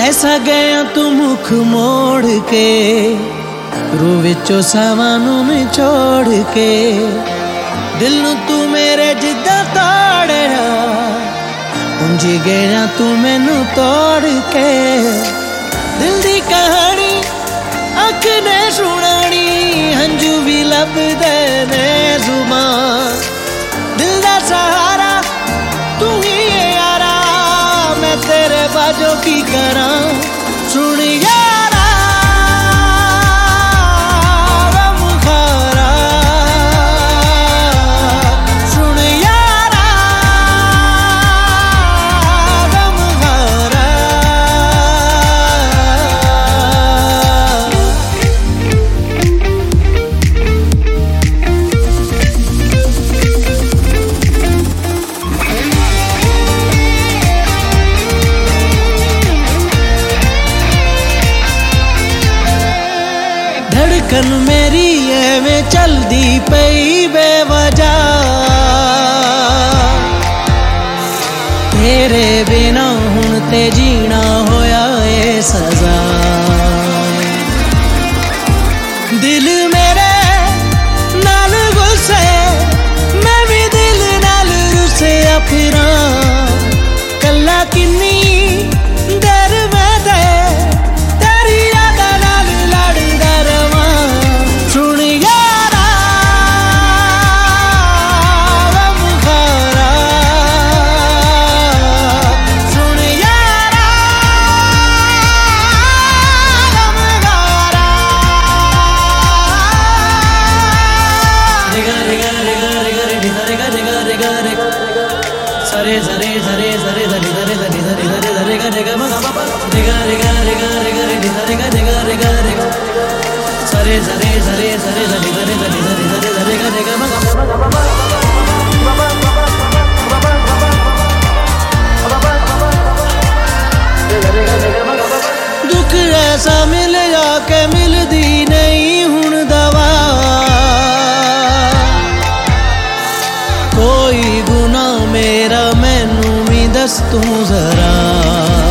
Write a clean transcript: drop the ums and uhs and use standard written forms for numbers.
ऐसा गया तू मुख मोड़ के, रू विचों सावानू में छोड़ के, दिल नू तू मेरे जिद्दां तोड़िया, उंजी गया तू मैनू तोड़ के। दिल दी कहानी अख ने सुनानी, हंजू भी लभदे ने जुबान, दिल दा सहारा तू ही है यारा, मैं तेरे बाजो की करा। सुन यारा गम खारा, सुन यारा गम खारा। धड़कन मेरी एवें चलदी पई बेवजह, तेरे बिना हुण ते जीना होया ए सजा। दिल मेरे नाल गुस्से, मैं भी दिल नाल रुसिया फिरा, कल्ला किन्नी देर मैं ते तेरी यादां नाल लड़दा रवां। सुन यारा गम खारा, सुन यारा गम खारा। रिगा रिगा रिगा रिगा रिगा रिगा रिगा रिगा रिगा, सरे सरे सरे सरे सरे सरे सरे सरे सरे सरे गा रिगा मा गा पा, रिगा रिगा रिगा रिगा रिगा रिगा रिगा रिगा रिगा, सरे सरे सरे सरे सरे सरे सरे सरे सरे सरे गा रिगा मा गा पा। दुख ऐसा मिल जाके मिलदी नहीं हुण दवा, कोई गुनाह मेरा मैनू भी दस तू जरा।